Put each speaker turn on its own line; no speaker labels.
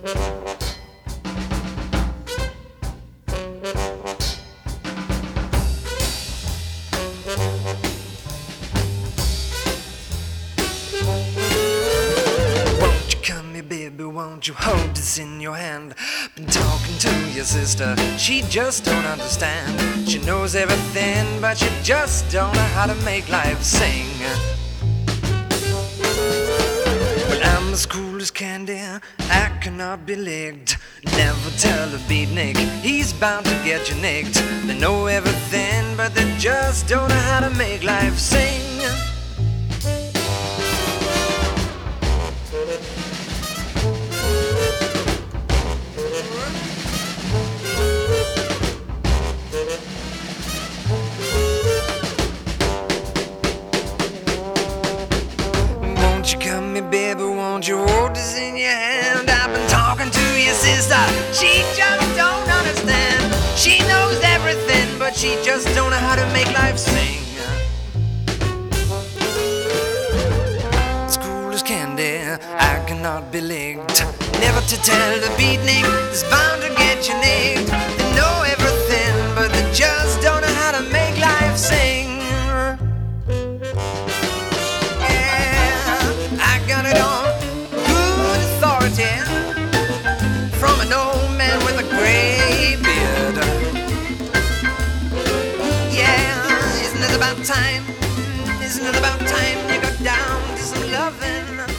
Won't you come here, baby, won't you hold this in your hand? Been talking to your sister, she just don't understand. She knows everything, but she just don't know how to make life sing. Well, I'm as cool as candy, I cannot be licked. Never tell a beatnik, he's bound to get you nicked. They know everything, but they just don't know how to make life sing. Won't you come here, baby, won't you hold this in your hand? I've been talking to your sister, she just don't understand. She knows everything, but she just don't know how to make life sing. As cool as candy, I cannot be licked. Never to tell the beatnik, is bound to get you nicked. They know everything, but they just don't know how to make life sing. Got it on good authority from an old man with a gray beard. Yeah, isn't it about time? Isn't it about time you got down to some loving?